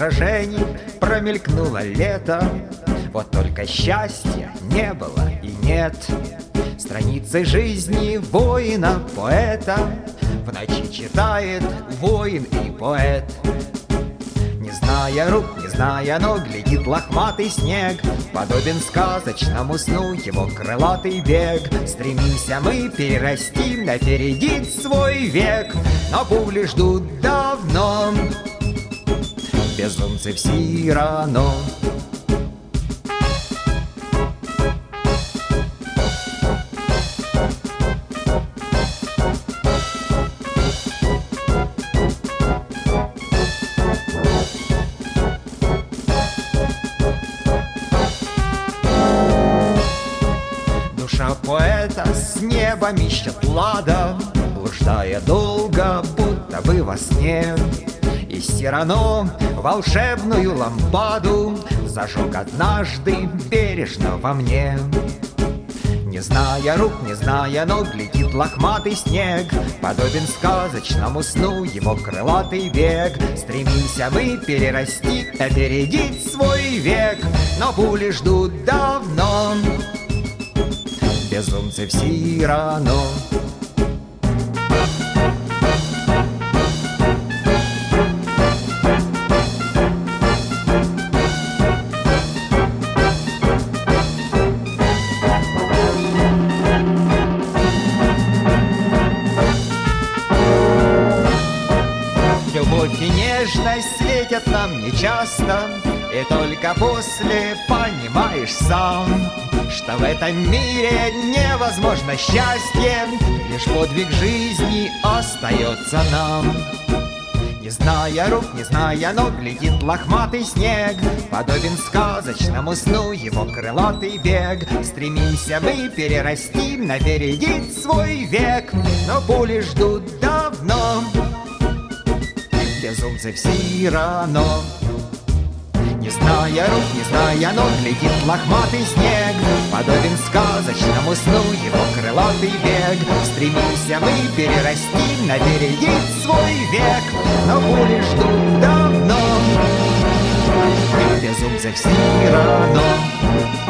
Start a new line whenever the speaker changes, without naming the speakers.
сражений промелькнуло лето. Вот только счастья не было и нет. Страницы жизни воина-поэта в ночи читает воин и поэт. Не зная рук, не зная ног, глядит лохматый снег, подобен сказочному сну его крылатый бег. Стремимся мы перерасти, опередить свой век, но пули ждут давно, безумцы в Сирано. Душа поэта с неба ищет лада, блуждая долго, будто бы во сне. И Сирано волшебную лампаду зажег однажды бережно во мне. Не зная рук, не зная ног, глядит лохматый снег, подобен сказочному сну его крылатый бег. Стремимся мы перерасти, опередить свой век, но пули ждут давно, безумцы в Сирано. Любовь и нежность светят нам нечасто, и только после понимаешь сам, что в этом мире невозможно счастье, лишь подвиг жизни остается нам. Не зная рук, не зная ног, глядит лохматый снег, подобен сказочному сну его крылатый бег. Стремимся мы перерасти, опередить свой век, но пули ждут давно, безумцы в Сирано. Не зная рук, не зная ног, глядит лохматый снег, подобен сказочному сну его крылатый бег. Стремимся мы перерасти, опередить свой век, но пули ждут давно, безумцы в Сирано.